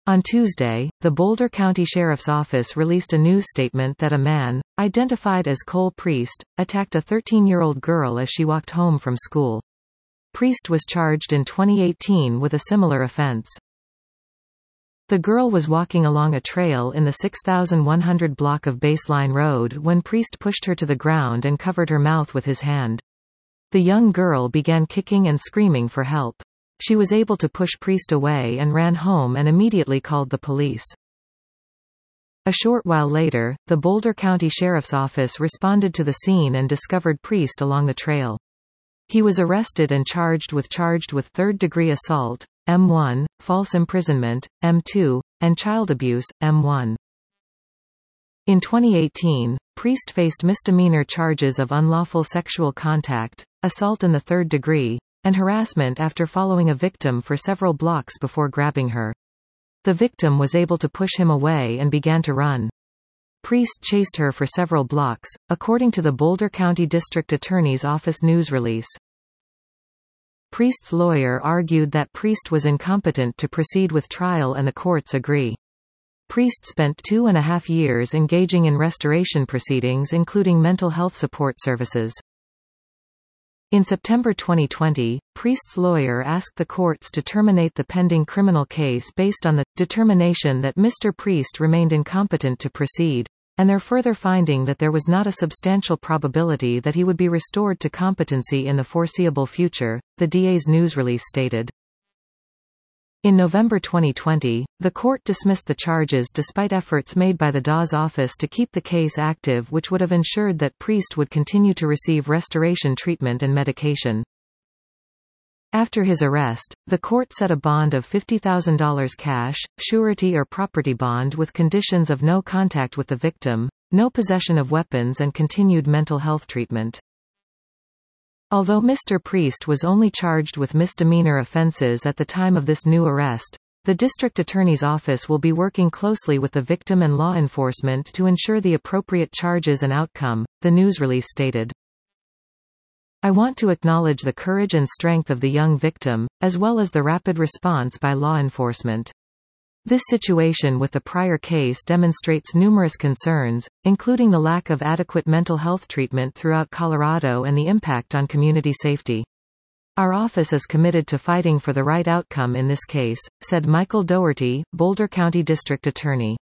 On Tuesday, the Boulder County Sheriff's Office released a news statement that a man, identified as Cole Priest, attacked a 13-year-old girl as she walked home from school. Priest was charged in 2018 with a similar offense. The girl was walking along a trail in the 6100 block of Baseline Road when Priest pushed her to the ground and covered her mouth with his hand. The young girl began kicking and screaming for help. She was able to push Priest away and ran home and immediately called the police. A short while later, the Boulder County Sheriff's Office responded to the scene and discovered Priest along the trail. He was arrested and charged with third-degree assault, M1, false imprisonment, M2, and child abuse, M1. In 2018, Priest faced misdemeanor charges of unlawful sexual contact, assault in the third degree, and harassment after following a victim for several blocks before grabbing her. The victim was able to push him away and began to run. Priest chased her for several blocks, according to the Boulder County District Attorney's Office news release. Priest's lawyer argued that Priest was incompetent to proceed with trial and the courts agree. Priest spent 2.5 years engaging in restoration proceedings including mental health support services. In September 2020, Priest's lawyer asked the courts to terminate the pending criminal case based on the determination that Mr. Priest remained incompetent to proceed, and their further finding that there was not a substantial probability that he would be restored to competency in the foreseeable future, the DA's news release stated. In November 2020, the court dismissed the charges despite efforts made by the DA's office to keep the case active, which would have ensured that Priest would continue to receive restoration treatment and medication. After his arrest, the court set a bond of $50,000 cash, surety or property bond with conditions of no contact with the victim, no possession of weapons and continued mental health treatment. Although Mr. Priest was only charged with misdemeanor offenses at the time of this new arrest, the district attorney's office will be working closely with the victim and law enforcement to ensure the appropriate charges and outcome, the news release stated. I want to acknowledge the courage and strength of the young victim, as well as the rapid response by law enforcement. This situation with the prior case demonstrates numerous concerns, including the lack of adequate mental health treatment throughout Colorado and the impact on community safety. Our office is committed to fighting for the right outcome in this case, said Michael Doherty, Boulder County District Attorney.